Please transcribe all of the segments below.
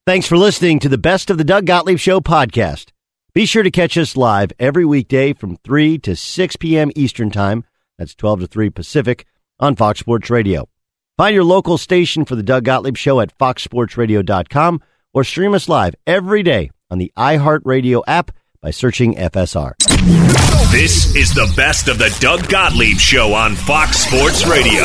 Thanks for listening to the Best of the Doug Gottlieb Show podcast. Be sure to catch us live every weekday from 3 to 6 p.m. Eastern Time. That's 12 to 3 Pacific on Fox Sports Radio. Find your local station for the Doug Gottlieb Show at foxsportsradio.com or stream us live every day on the iHeartRadio app by searching FSR. This is the Best of the Doug Gottlieb Show on Fox Sports Radio.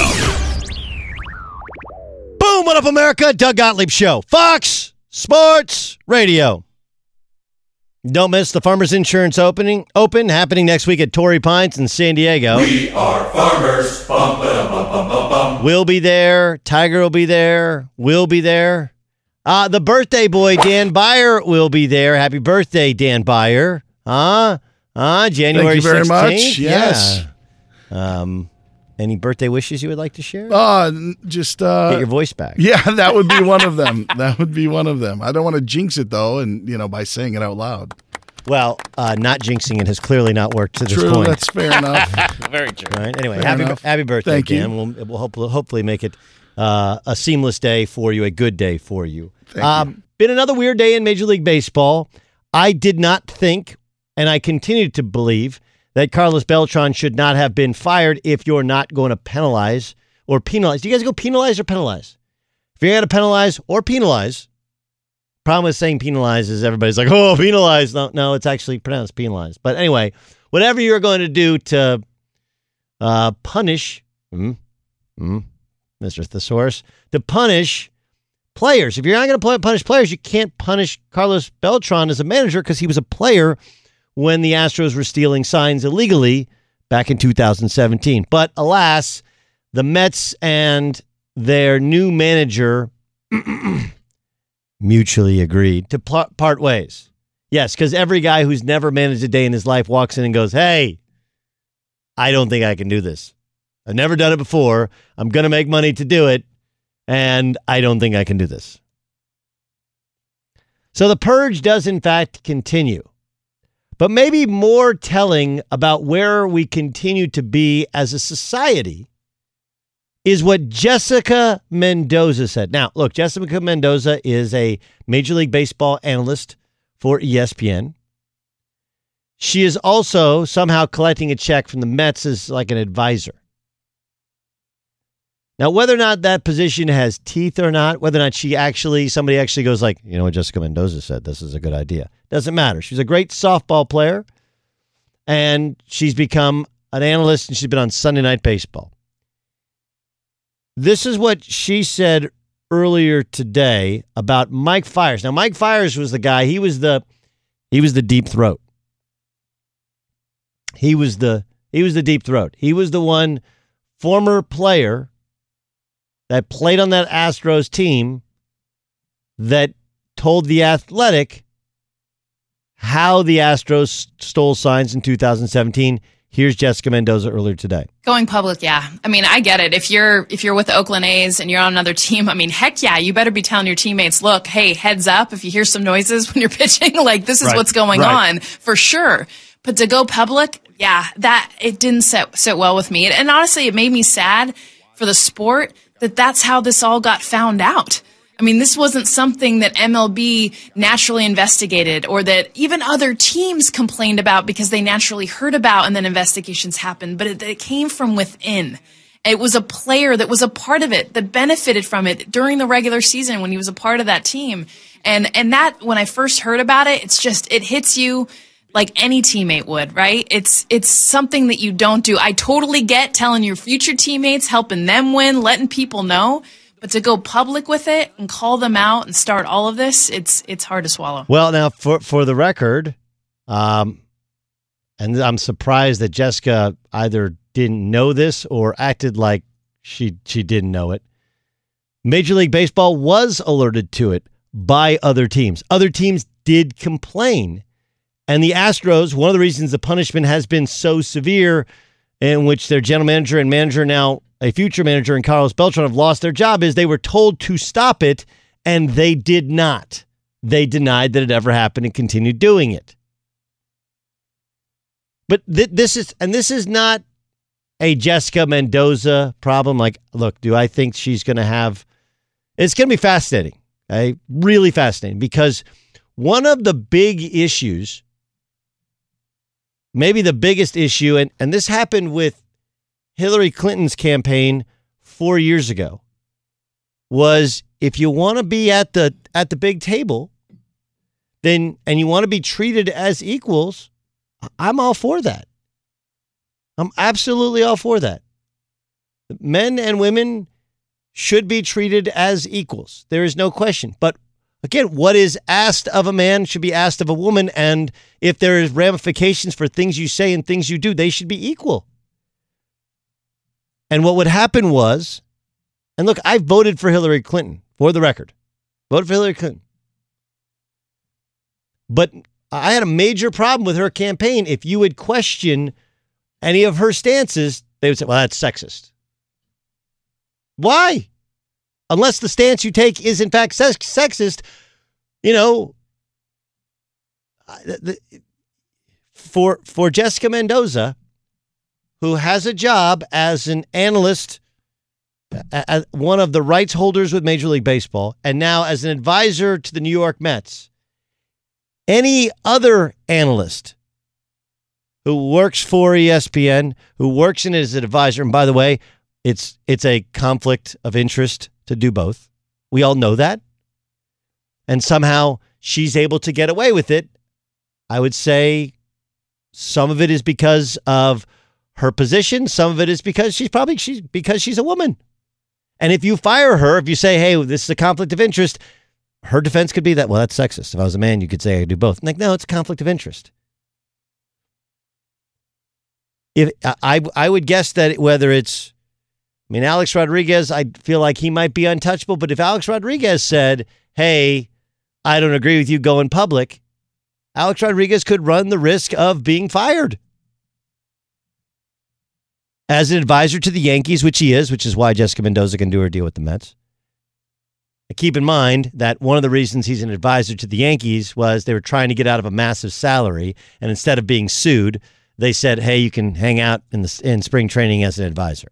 Boom! What up, America? Doug Gottlieb Show. Fox Sports Radio. Don't miss the Farmers Insurance Open happening next week at Torrey Pines in San Diego. We are farmers. Bum, ba-dum, bum, bum, bum, bum. We'll be there. Tiger will be there. We'll be there. The birthday boy, Dan Byer, will be there. Happy birthday, Dan Byer. January 16th. Thank you very much. Yes. Yeah. Any birthday wishes you would like to share? Just get your voice back. Yeah, that would be one of them. That would be one of them. I don't want to jinx it though, and by saying it out loud. Well, not jinxing it has clearly not worked to this True, point. that's fair enough. Very true. All right. Anyway, Fair enough. happy birthday, Thank you. Dan. We'll hopefully make it a seamless day for you, a good day for you. Thank you. Been another weird day in Major League Baseball. I did not think, and I continue to believe, that Carlos Beltran should not have been fired if you're not going to penalize or penalize. Do you guys go penalize or penalize? If you're going to penalize or penalize, problem with saying penalize is everybody's like, oh, penalize. No, it's actually pronounced penalize. But anyway, whatever you're going to do to punish, Mr. Thesaurus, to punish players. If you're not going to punish players, you can't punish Carlos Beltran as a manager because he was a player when the Astros were stealing signs illegally back in 2017. But alas, the Mets and their new manager mutually agreed to part ways. Yes, because every guy who's never managed a day in his life walks in and goes, hey, I don't think I can do this. I've never done it before. I'm going to make money to do it, and I don't think I can do this. So the purge does, in fact, continue. But maybe more telling about where we continue to be as a society is what Jessica Mendoza said. Now, look, Jessica Mendoza is a Major League Baseball analyst for ESPN. She is also somehow collecting a check from the Mets as like an advisor. Now, whether or not that position has teeth or not, whether or not somebody actually goes like, you know what Jessica Mendoza said, this is a good idea. Doesn't matter. She's a great softball player, and she's become an analyst, and she's been on Sunday Night Baseball. This is what she said earlier today about Mike Fiers. Now, Mike Fiers was the guy, he was the deep throat. He was the deep throat. He was the one former player that played on that Astros team that told The Athletic how the Astros stole signs in 2017. Here's Jessica Mendoza earlier today. Going public, yeah. I mean, I get it. If you're with the Oakland A's and you're on another team, I mean, heck yeah, you better be telling your teammates, look, hey, heads up, if you hear some noises when you're pitching, like this is what's going on for sure. But to go public, yeah, that it didn't sit well with me. And honestly, it made me sad for the sport that's how this all got found out. I mean, this wasn't something that MLB naturally investigated or that even other teams complained about because they naturally heard about and then investigations happened, but it came from within. It was a player that was a part of it, that benefited from it during the regular season when he was a part of that team. And that, when I first heard about it, it hits you like any teammate would, right? It's something that you don't do. I totally get telling your future teammates, helping them win, letting people know. But to go public with it and call them out and start all of this, it's hard to swallow. Well, now for the record, and I'm surprised that Jessica either didn't know this or acted like she didn't know it. Major League Baseball was alerted to it by other teams. Other teams did complain. And the Astros, one of the reasons the punishment has been so severe, in which their general manager and manager now a future manager and Carlos Beltran have lost their job, is they were told to stop it, and they did not. They denied that it ever happened and continued doing it. But this is not a Jessica Mendoza problem. Like, look, do I think she's going to have... It's going to be fascinating. Okay? Really fascinating, because one of the big issues, maybe the biggest issue, and this happened with Hillary Clinton's campaign 4 years ago, was if you want to be at the big table, then and you want to be treated as equals, I'm all for that. I'm absolutely all for that. Men and women should be treated as equals. There is no question. But again, what is asked of a man should be asked of a woman. And if there is ramifications for things you say and things you do, they should be equal. And what would happen was, and look, I voted for Hillary Clinton, for the record. Voted for Hillary Clinton. But I had a major problem with her campaign. If you would question any of her stances, they would say, well, that's sexist. Why? Unless the stance you take is in fact sexist, for Jessica Mendoza, who has a job as an analyst, as one of the rights holders with Major League Baseball, and now as an advisor to the New York Mets, any other analyst who works for ESPN, who works in it as an advisor, and by the way, it's a conflict of interest to do both. We all know that. And somehow she's able to get away with it. I would say some of it is because of her position. Some of it is because she's a woman. And if you fire her, if you say, hey, this is a conflict of interest, her defense could be that, well, that's sexist. If I was a man, you could say I could do both. I'm like, no, it's a conflict of interest. If I would guess that whether it's, Alex Rodriguez, I feel like he might be untouchable. But if Alex Rodriguez said, hey, I don't agree with you going public, Alex Rodriguez could run the risk of being fired. As an advisor to the Yankees, which he is, which is why Jessica Mendoza can do her deal with the Mets. Keep in mind that one of the reasons he's an advisor to the Yankees was they were trying to get out of a massive salary. And instead of being sued, they said, hey, you can hang out in spring training as an advisor.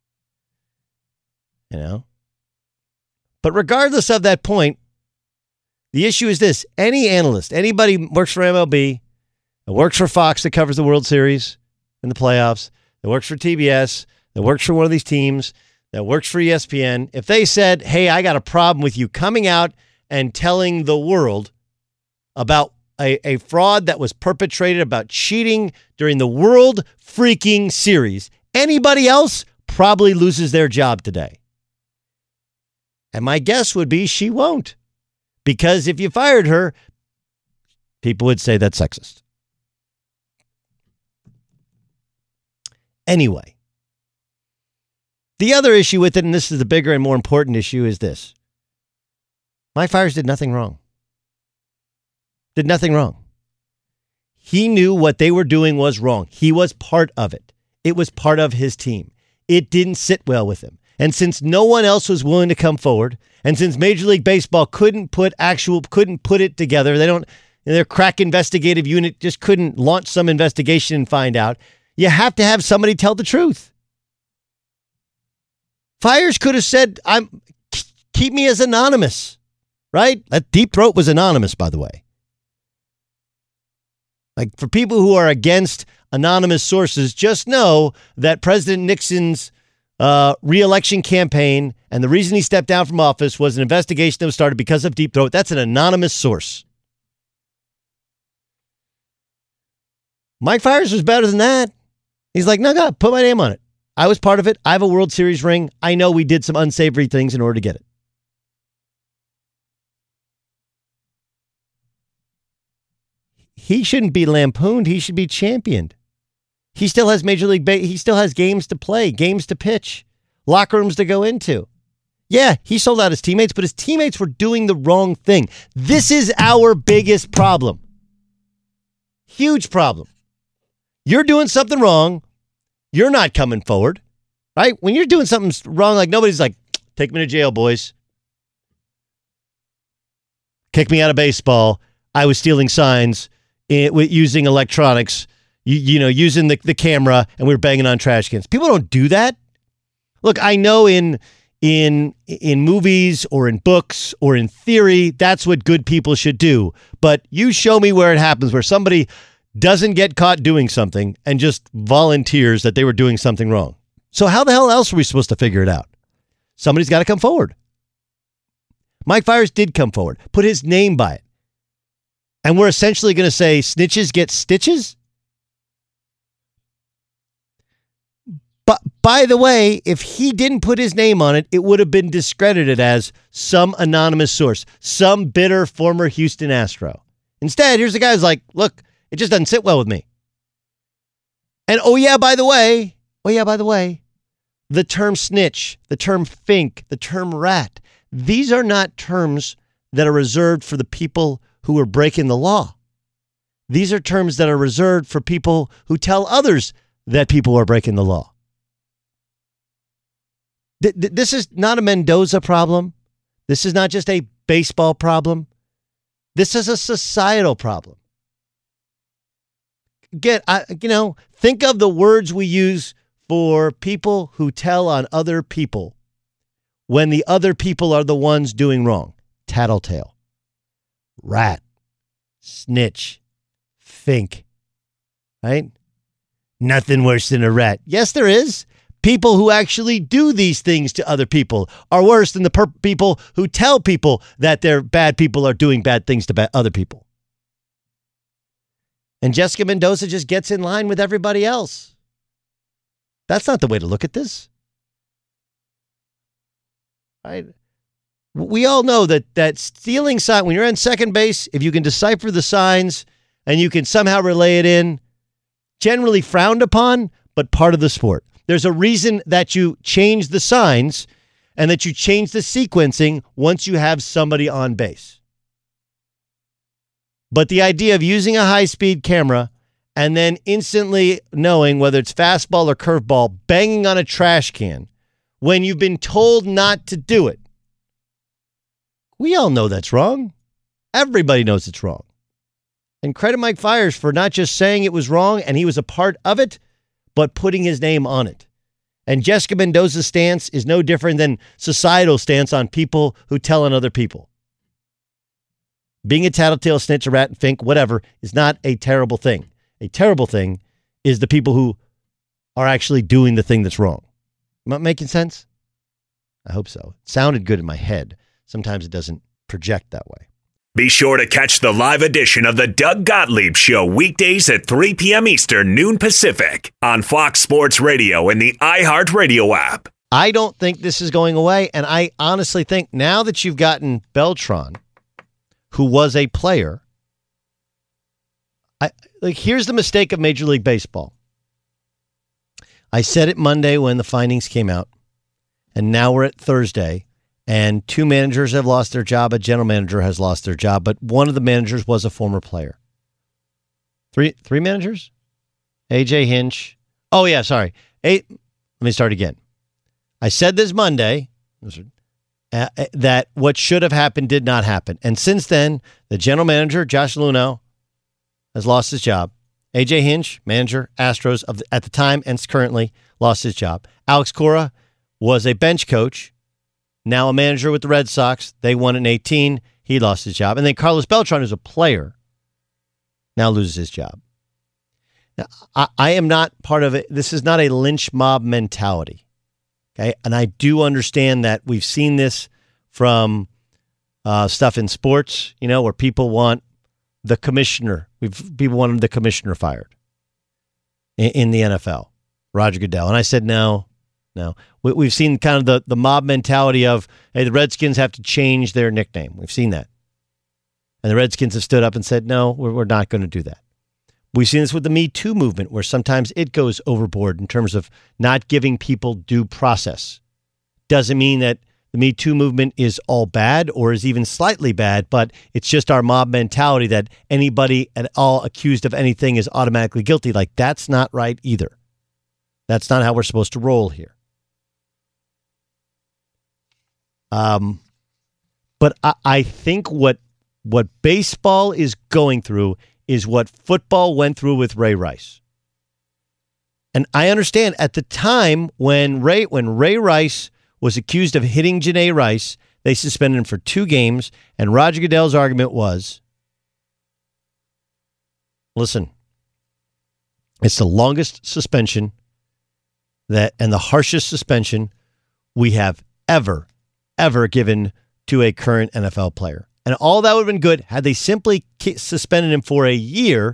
But regardless of that point, the issue is this. Any analyst, anybody who works for MLB, that works for Fox that covers the World Series and the playoffs, that works for TBS, that works for one of these teams, that works for ESPN, if they said, hey, I got a problem with you coming out and telling the world about a fraud that was perpetrated, about cheating during the World freaking Series, anybody else probably loses their job today. And my guess would be she won't. Because if you fired her, people would say that's sexist. Anyway, the other issue with it, and this is the bigger and more important issue, is this. Mike Fiers did nothing wrong. Did nothing wrong. He knew what they were doing was wrong. He was part of it. It was part of his team. It didn't sit well with him. And since no one else was willing to come forward, and since Major League Baseball couldn't put it together, their crack investigative unit just couldn't launch some investigation and find out, you have to have somebody tell the truth. Fiers could have said, keep me as anonymous, right? That Deep Throat was anonymous, by the way. Like, for people who are against anonymous sources, just know that President Nixon's re-election campaign and the reason he stepped down from office was an investigation that was started because of Deep Throat. That's an anonymous source. Mike Fiers was better than that. He's like, no, God, put my name on it. I was part of it. I have a World Series ring. I know we did some unsavory things in order to get it. He shouldn't be lampooned. He should be championed. He still has he still has games to play, games to pitch, locker rooms to go into. Yeah, he sold out his teammates, but his teammates were doing the wrong thing. This is our biggest problem. Huge problem. You're doing something wrong. You're not coming forward, right? When you're doing something wrong, like nobody's like, take me to jail, boys. Kick me out of baseball. I was stealing signs using electronics, using the camera, and we were banging on trash cans. People don't do that. Look, I know in in movies or in books or in theory, that's what good people should do. But you show me where it happens, where somebody doesn't get caught doing something and just volunteers that they were doing something wrong. So how the hell else are we supposed to figure it out? Somebody's got to come forward. Mike Fiers did come forward, put his name by it. And we're essentially going to say snitches get stitches? But by the way, if he didn't put his name on it, it would have been discredited as some anonymous source, some bitter former Houston Astro. Instead, here's the guy who's like, look, it just doesn't sit well with me. And by the way, the term snitch, the term fink, the term rat, these are not terms that are reserved for the people who are breaking the law. These are terms that are reserved for people who tell others that people are breaking the law. This is not a Mendoza problem. This is not just a baseball problem. This is a societal problem. Think of the words we use for people who tell on other people when the other people are the ones doing wrong. Tattletale, rat, snitch, fink, right? Nothing worse than a rat. Yes, there is. People who actually do these things to other people are worse than the people who tell people that their bad people are doing bad things to other people. And Jessica Mendoza just gets in line with everybody else. That's not the way to look at this. Right? We all know that stealing sign, when you're on second base, if you can decipher the signs and you can somehow relay it in, generally frowned upon, but part of the sport. There's a reason that you change the signs and that you change the sequencing once you have somebody on base. But the idea of using a high-speed camera and then instantly knowing whether it's fastball or curveball, banging on a trash can when you've been told not to do it. We all know that's wrong. Everybody knows it's wrong. And credit Mike Fiers for not just saying it was wrong and he was a part of it, but putting his name on it. And Jessica Mendoza's stance is no different than societal stance on people who tell on other people. Being a tattletale, snitch, a rat, fink, whatever, is not a terrible thing. A terrible thing is the people who are actually doing the thing that's wrong. Am I making sense? I hope so. It sounded good in my head. Sometimes it doesn't project that way. Be sure to catch the live edition of the Doug Gottlieb Show weekdays at 3 p.m. Eastern, noon Pacific on Fox Sports Radio and the iHeartRadio app. I don't think this is going away, and I honestly think now that you've gotten Beltran, who was a player, here's the mistake of Major League Baseball. I said it Monday when the findings came out, and now we're at Thursday. And 2 managers have lost their job. A general manager has lost their job, but one of the managers was a former player. Three managers? AJ Hinch. Oh, yeah, sorry. Let me start again. I said this Monday that what should have happened did not happen. And since then, the general manager, Josh Luno, has lost his job. AJ Hinch, manager, Astros at the time and currently, lost his job. Alex Cora was a bench coach. Now a manager with the Red Sox. They won in 2018. He lost his job. And then Carlos Beltran, who's a player, now loses his job. Now, I am not part of it. This is not a lynch mob mentality. Okay. And I do understand that we've seen this from stuff in sports, where people want the commissioner. People want the commissioner fired in the NFL, Roger Goodell. And I said, no. We've seen kind of the mob mentality of, hey, the Redskins have to change their nickname. We've seen that. And the Redskins have stood up and said, no, we're not going to do that. We've seen this with the Me Too movement, where sometimes it goes overboard in terms of not giving people due process. Doesn't mean that the Me Too movement is all bad or is even slightly bad, but it's just our mob mentality that anybody at all accused of anything is automatically guilty. Like, that's not right either. That's not how we're supposed to roll here. But I think what baseball is going through is what football went through with Ray Rice. And I understand at the time when Ray Rice was accused of hitting Janae Rice. They suspended him for 2 games, and Roger Goodell's argument was, listen, it's the longest suspension and the harshest suspension we have ever given to a current NFL player. And all that would have been good had they simply suspended him for a year.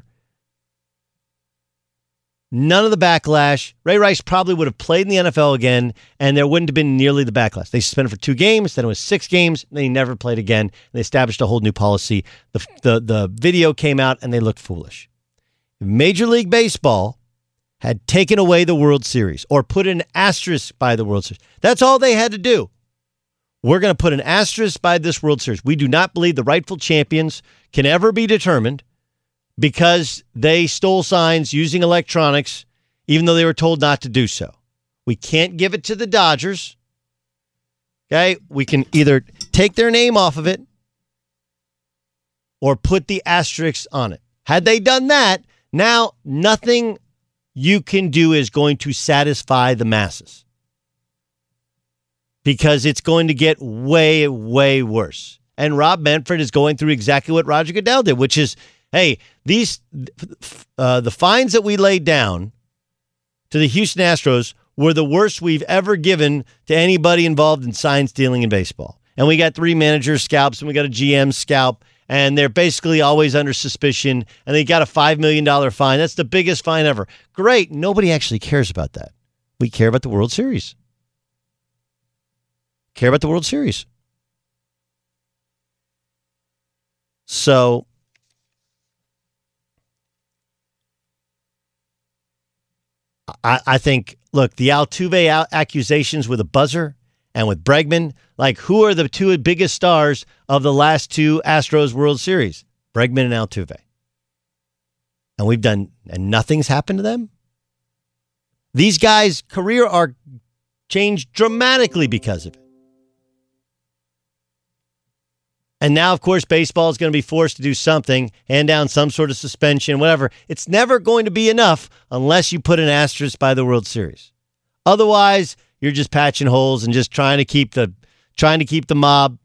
None of the backlash. Ray Rice probably would have played in the NFL again, and there wouldn't have been nearly the backlash. They suspended for 2 games, then it was 6 games, and then he never played again. They established a whole new policy. The video came out, and they looked foolish. Major League Baseball had taken away the World Series or put an asterisk by the World Series. That's all they had to do. We're going to put an asterisk by this World Series. We do not believe the rightful champions can ever be determined because they stole signs using electronics, even though they were told not to do so. We can't give it to the Dodgers. Okay? We can either take their name off of it or put the asterisk on it. Had they done that, now nothing you can do is going to satisfy the masses because it's going to get way, way worse. And Rob Manfred is going through exactly what Roger Goodell did, which is, hey, the fines that we laid down to the Houston Astros were the worst we've ever given to anybody involved in sign stealing in baseball. And we got 3 managers scalps and we got a GM scalp, and they're basically always under suspicion, and they got a $5 million fine. That's the biggest fine ever. Great. Nobody actually cares about that. We care about the World Series. Care about the World Series. So I think, look, the Altuve accusations with a buzzer and with Bregman, like, who are the 2 biggest stars of the last 2 Astros World Series? Bregman and Altuve. And nothing's happened to them? These guys' career arc changed dramatically because of it. And now, of course, baseball is going to be forced to do something, hand down some sort of suspension, whatever. It's never going to be enough unless you put an asterisk by the World Series. Otherwise, you're just patching holes and just trying to keep the mob,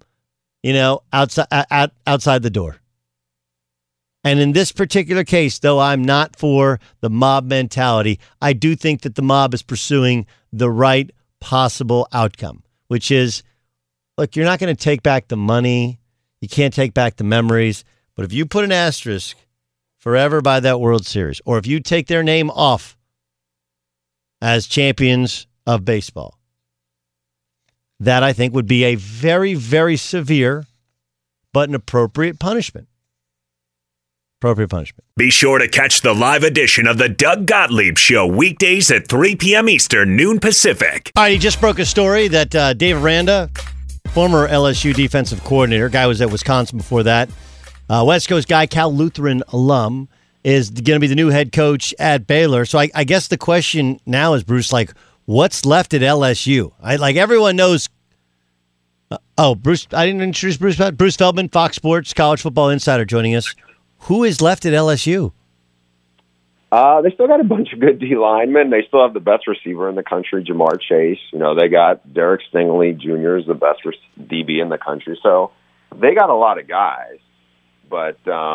outside the door. And in this particular case, though I'm not for the mob mentality, I do think that the mob is pursuing the right possible outcome, which is, look, you're not going to take back the money. You can't take back the memories. But if you put an asterisk forever by that World Series, or if you take their name off as champions of baseball, that I think would be a very, very severe but an appropriate punishment. Appropriate punishment. Be sure to catch the live edition of the Doug Gottlieb Show weekdays at 3 p.m. Eastern, noon Pacific. All right, he just broke a story that Dave Aranda, former LSU defensive coordinator, guy was at Wisconsin before that, West Coast guy, Cal Lutheran alum, is going to be the new head coach at Baylor. So I guess the question now is, Bruce, like, what's left at LSU? Like, everyone knows. Bruce, I didn't introduce Bruce. Bruce Feldman, Fox Sports, College Football Insider, joining us. Who is left at LSU? They still got a bunch of good D linemen. They still have the best receiver in the country, Jamar Chase. They got Derek Stingley Jr. is the best DB in the country. So they got a lot of guys. But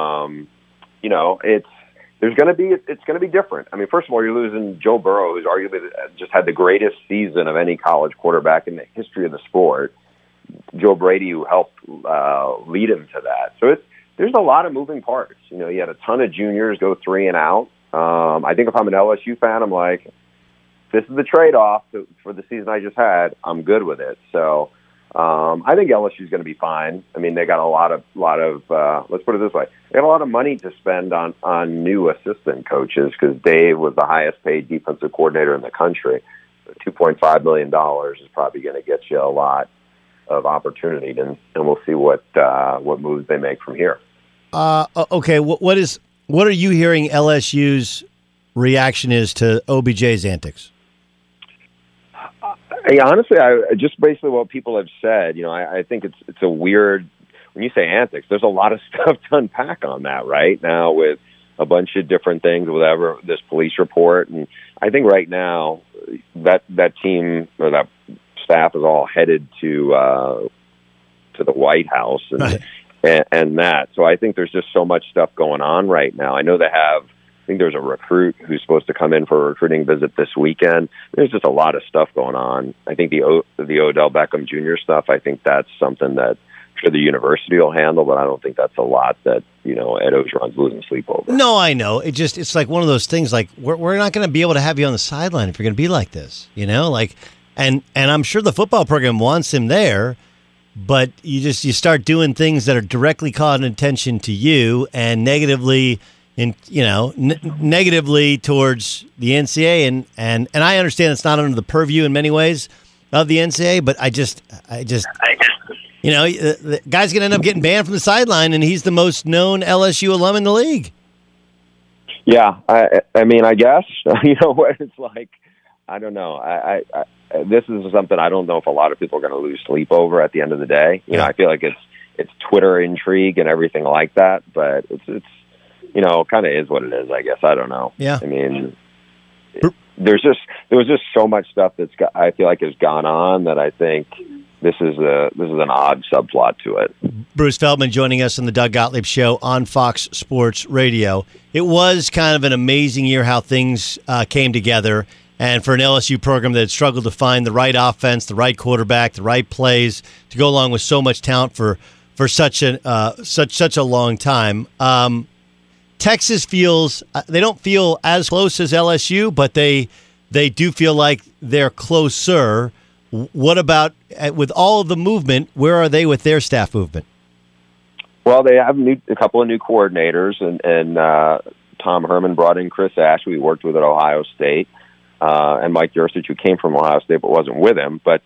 it's going to be different. I mean, first of all, you're losing Joe Burrow, who's arguably just had the greatest season of any college quarterback in the history of the sport. Joe Brady, who helped lead him to that. So there's a lot of moving parts. You had a ton of juniors go 3 and out. I think if I'm an LSU fan, I'm like, this is the trade-off for the season I just had. I'm good with it. So I think LSU is going to be fine. I mean, they got a lot of let's put it this way. They have a lot of money to spend on new assistant coaches because Dave was the highest paid defensive coordinator in the country. So $2.5 million is probably going to get you a lot of opportunity, and we'll see what moves they make from here. Okay, what are you hearing LSU's reaction is to OBJ's antics? Honestly, just basically what people have said. I think it's a weird, when you say antics, there's a lot of stuff to unpack on that right now with a bunch of different things, whatever, this police report. And I think right now that team, or that staff is all headed to the White House and, right. and that. So I think there's just so much stuff going on right now. I know they have. I think there's a recruit who's supposed to come in for a recruiting visit this weekend. There's just a lot of stuff going on. I think the Odell Beckham Jr. stuff, I think that's something that I'm sure the university will handle, but I don't think that's a lot that, Ed Orgeron's losing sleep over. No, I know. It's like one of those things, like we're not going to be able to have you on the sideline if you're going to be like this, and I'm sure the football program wants him there, but you start doing things that are directly calling attention to you and negatively negatively towards the NCAA, and I understand it's not under the purview in many ways of the NCAA, but I just the guy's going to end up getting banned from the sideline, and he's the most known LSU alum in the league. Yeah, I mean, I guess it's like, I don't know. I this is something I don't know if a lot of people are going to lose sleep over at the end of the day. I feel like it's Twitter intrigue and everything like that, but it's kind of is what it is, I guess. I don't know. Yeah. I mean, there was just so much stuff I feel like has gone on that I think this is an odd subplot to it. Bruce Feldman joining us on the Doug Gottlieb Show on Fox Sports Radio. It was kind of an amazing year how things came together, and for an LSU program that had struggled to find the right offense, the right quarterback, the right plays to go along with so much talent for such a long time. Texas feels they don't feel as close as LSU, but they do feel like they're closer. What about with all of the movement? Where are they with their staff movement? Well, they have a couple of new coordinators, and Tom Herman brought in Chris Ash, who he worked with at Ohio State, and Mike Yurcich, who came from Ohio State but wasn't with him. But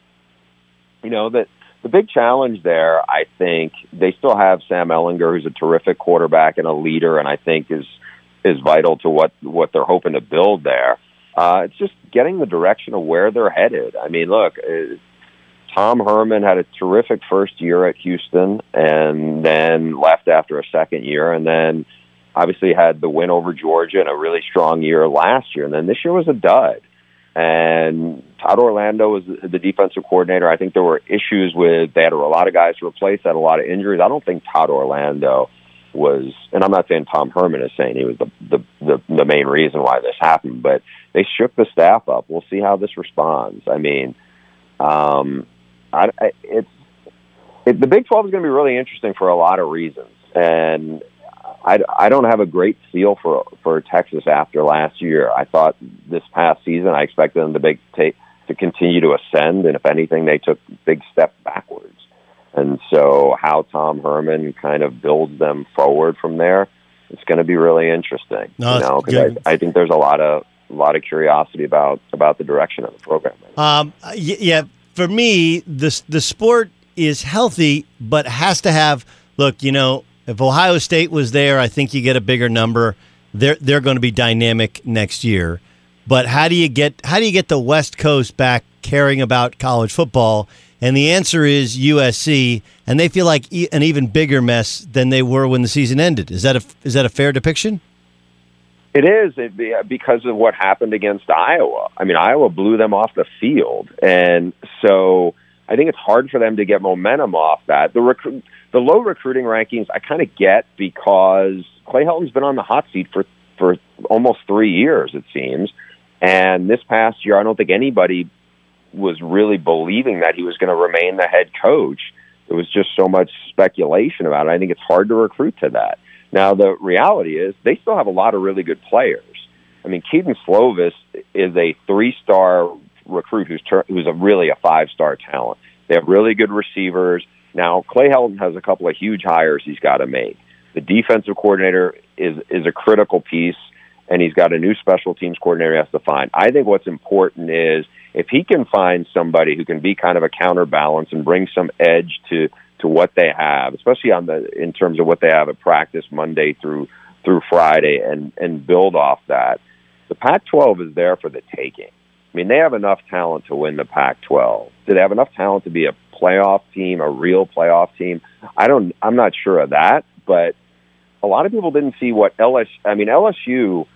the big challenge there, I think, they still have Sam Ehlinger, who's a terrific quarterback and a leader, and I think is vital to what they're hoping to build there. It's just getting the direction of where they're headed. I mean, look, Tom Herman had a terrific first year at Houston and then left after a second year, and then obviously had the win over Georgia and a really strong year last year, and then this year was a dud. And Todd Orlando was the defensive coordinator. I think there were issues they had a lot of guys to replace, had a lot of injuries. I don't think Todd Orlando was, and I'm not saying Tom Herman is saying he was the main reason why this happened, but they shook the staff up. We'll see how this responds. I mean, the Big 12 is going to be really interesting for a lot of reasons, and I don't have a great feel for Texas after last year. I thought this past season I expected them to continue to ascend, and if anything, they took big steps backwards. And so how Tom Herman kind of builds them forward from there, it's going to be really interesting. Because I think there's a lot of curiosity about the direction of the program. Yeah, for me, the sport is healthy, but has to have. Look, if Ohio State was there, I think you get a bigger number. They're going to be dynamic next year. But how do you get the West Coast back caring about college football? And the answer is USC, and they feel like an even bigger mess than they were when the season ended. Is that a fair depiction? It is because of what happened against Iowa. I mean, Iowa blew them off the field, and so I think it's hard for them to get momentum off that. The low recruiting rankings I kind of get because Clay Helton's been on the hot seat for almost 3 years, it seems. And this past year, I don't think anybody was really believing that he was going to remain the head coach. There was just so much speculation about it. I think it's hard to recruit to that. Now, the reality is they still have a lot of really good players. I mean, Keaton Slovis is a 3-star recruit who's really a 5-star talent. They have really good receivers. Now, Clay Helton has a couple of huge hires he's got to make. The defensive coordinator is a critical piece, and he's got a new special teams coordinator he has to find. I think what's important is if he can find somebody who can be kind of a counterbalance and bring some edge to what they have, especially in terms of what they have at practice Monday through Friday, and build off that. The Pac-12 is there for the taking. I mean, they have enough talent to win the Pac-12. Do they have enough talent to be a playoff team, a real playoff team? I'm not sure of that, but a lot of people didn't see what LSU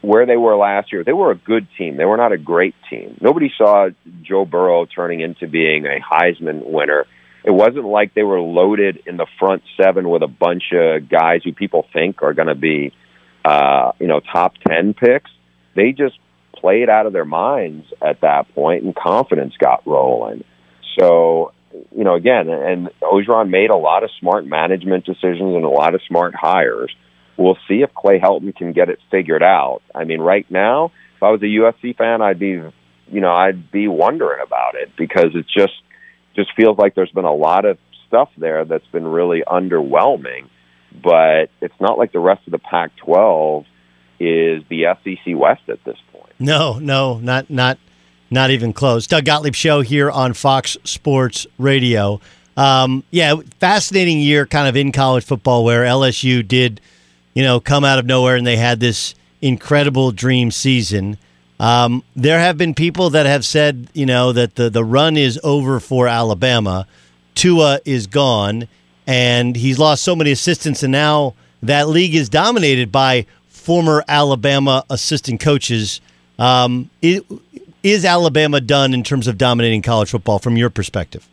where they were last year, they were a good team. They were not a great team. Nobody saw Joe Burrow turning into being a Heisman winner. It wasn't like they were loaded in the front seven with a bunch of guys who people think are going to be, top 10 picks. They just played out of their minds at that point, and confidence got rolling. So, again, and Orgeron made a lot of smart management decisions and a lot of smart hires. We'll see if Clay Helton can get it figured out. I mean, right now, if I was a USC fan, I'd be wondering about it, because it just feels like there's been a lot of stuff there that's been really underwhelming. But it's not like the rest of the Pac-12 is the SEC West at this point. No, not even close. Doug Gottlieb Show here on Fox Sports Radio. Fascinating year kind of in college football where LSU did, come out of nowhere and they had this incredible dream season. There have been people that have said, that the run is over for Alabama. Tua is gone, and he's lost so many assistants, and now that league is dominated by former Alabama assistant coaches. Is Alabama done in terms of dominating college football from your perspective?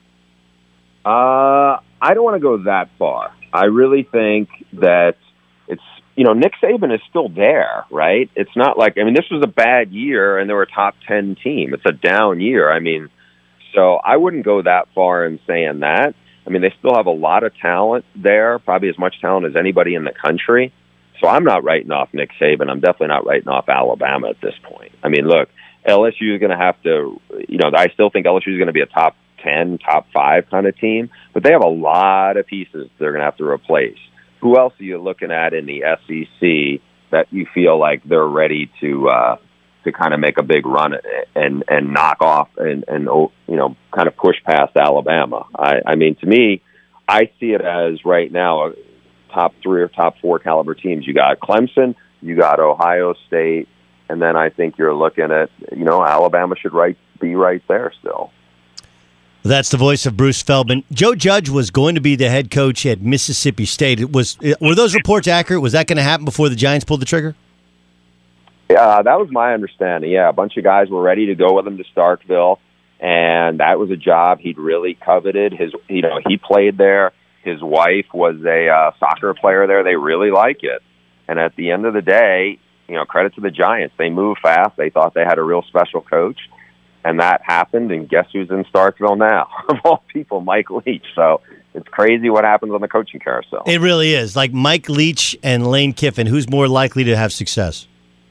I don't want to go that far. I really think that it's, Nick Saban is still there, right? It's not like, this was a bad year and they were a top 10 team. It's a down year. So I wouldn't go that far in saying that. They still have a lot of talent there, probably as much talent as anybody in the country. So I'm not writing off Nick Saban. I'm definitely not writing off Alabama at this point. Look, LSU is going to have to, I still think LSU is going to be a top 10, top 5 kind of team, but they have a lot of pieces they're going to have to replace. Who else are you looking at in the SEC that you feel like they're ready to kind of make a big run and knock off and kind of push past Alabama? To me, I see it as right now a top 3 or top 4 caliber teams. You got Clemson, you got Ohio State, and then I think you're looking at, Alabama should be right there still. That's the voice of Bruce Feldman. Joe Judge was going to be the head coach at Mississippi State. Were those reports accurate? Was that going to happen before the Giants pulled the trigger? Yeah, that was my understanding. Yeah, a bunch of guys were ready to go with him to Starkville, and that was a job he'd really coveted. He played there. His wife was a soccer player there. They really like it. And at the end of the day, credit to the Giants. They moved fast. They thought they had a real special coach. And that happened, and guess who's in Starkville now? Of all people, Mike Leach. So it's crazy what happens on the coaching carousel. It really is. Like Mike Leach and Lane Kiffin, who's more likely to have success?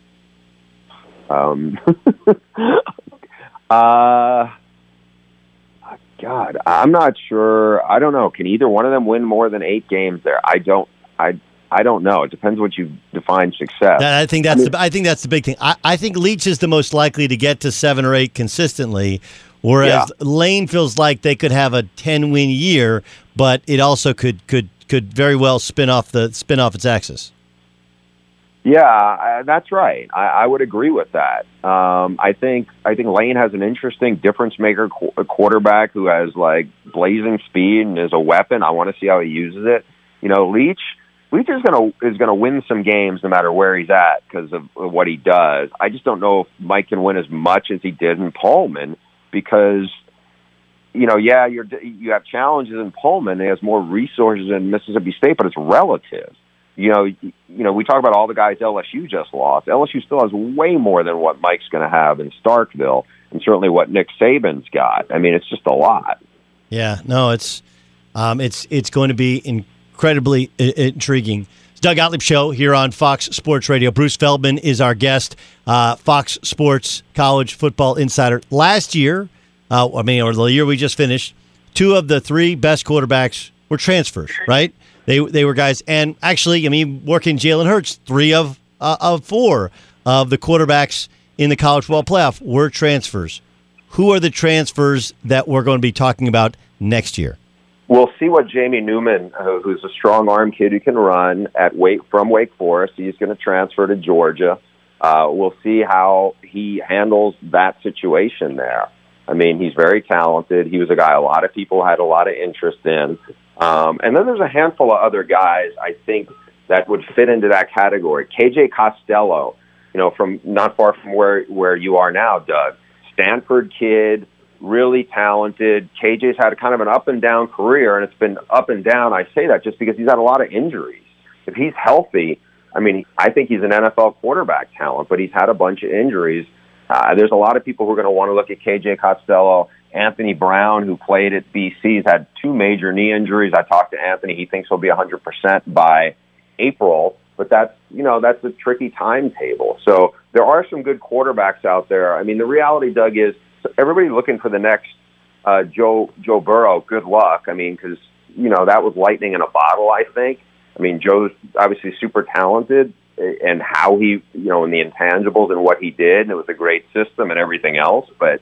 God, I'm not sure. I don't know. Can either one of them win more than 8 games there? I don't know. It depends what you define success. I think that's the big thing. I think Leach is the most likely to get to 7 or 8 consistently, whereas Lane feels like they could have a 10-win year, but it also could very well spin off its axis. Yeah, that's right. I would agree with that. I think Lane has an interesting difference maker quarterback who has like blazing speed and is a weapon. I want to see how he uses it. Leach is gonna win some games no matter where he's at because of what he does. I just don't know if Mike can win as much as he did in Pullman because you have challenges in Pullman. He has more resources in Mississippi State, but it's relative. We talk about all the guys LSU just lost. LSU still has way more than what Mike's going to have in Starkville, and certainly what Nick Saban's got. It's just a lot. Yeah, no, it's going to be incredibly intriguing. It's Doug Gottlieb Show here on Fox Sports Radio. Bruce Feldman is our guest, Fox Sports college football insider. Last year, or the year we just finished, 2 of the 3 best quarterbacks were transfers, right? They were guys, and actually, working Jalen Hurts, 3 of 4 of the quarterbacks in the college football playoff were transfers. Who are the transfers that we're going to be talking about next year? We'll see what Jamie Newman, who's a strong arm kid who can run from Wake Forest. He's going to transfer to Georgia. We'll see how he handles that situation there. He's very talented. He was a guy a lot of people had a lot of interest in. And then there's a handful of other guys, I think, that would fit into that category. KJ Costello, from not far from where you are now, Doug. Stanford kid, really talented. KJ's had kind of an up and down career, and it's been up and down. I say that just because he's had a lot of injuries. If he's healthy, I think he's an NFL quarterback talent, but he's had a bunch of injuries. There's a lot of people who are going to want to look at KJ Costello. Anthony Brown, who played at BC, has had 2 major knee injuries. I talked to Anthony. He thinks he'll be 100% by April, but that's a tricky timetable. So there are some good quarterbacks out there. The reality, Doug, is everybody looking for the next Joe Burrow. Good luck. Because, that was lightning in a bottle, I think. Joe's obviously super talented, and how he, in the intangibles and what he did, and it was a great system and everything else. But,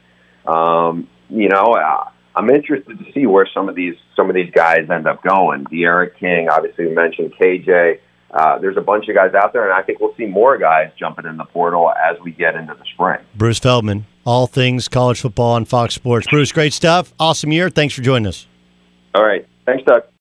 I'm interested to see where some of these guys end up going. De'Aaron King, obviously we mentioned KJ. There's a bunch of guys out there, and I think we'll see more guys jumping in the portal as we get into the spring. Bruce Feldman, all things college football on Fox Sports. Bruce, great stuff. Awesome year. Thanks for joining us. All right. Thanks, Doug.